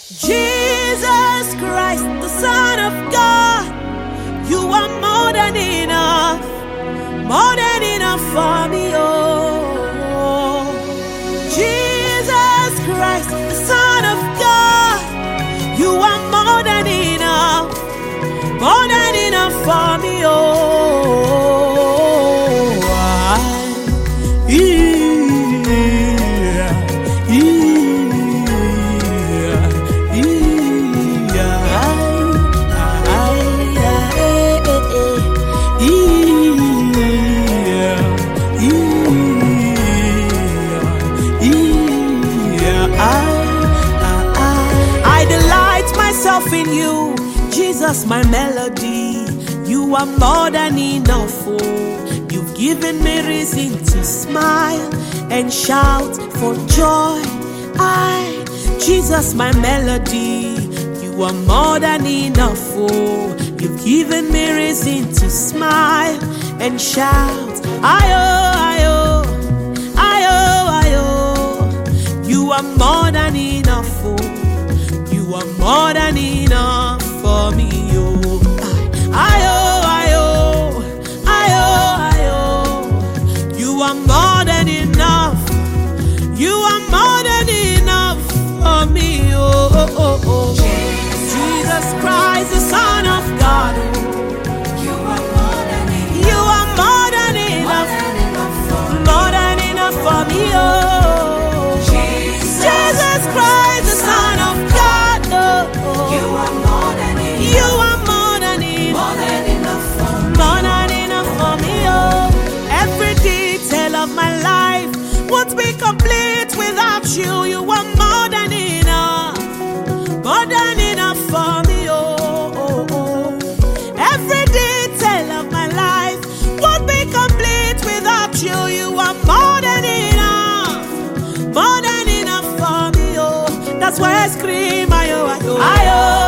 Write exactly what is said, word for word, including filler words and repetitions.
Jesus Christ, the Son of God, you are more than enough, more than enough for me, oh. Jesus Christ, the Son of God, you are more than enough, more than enough for me, oh. I, yeah, in you, Jesus, my melody. You are more than enough, oh. You've given me reason to smile and shout for joy. I, Jesus, my melody. You are more than enough, oh. You've given me reason to smile and shout. Ayo, ayo, ayo, ayo. You are more than enough, oh. You are more than enough for me, oh. Ayo, ayo, ayo, ayo. You are more than enough. You are more than enough for me, oh, oh, oh, oh. Jesus, Jesus Christ, the Son of God, oh. You are more than enough. You are more than enough. More than enough for me, oh. Jesus, Jesus Christ, the Son of God. You are more than enough. You are more than enough. More than enough for me. More than enough for me, oh. Every detail of my life won't be complete without you. You are more than enough. More than enough for me, oh, oh, oh. Every detail of my life won't be complete without you. You are more than enough. More than enough for me, oh. That's why I scream, ayo, ayo, ayo.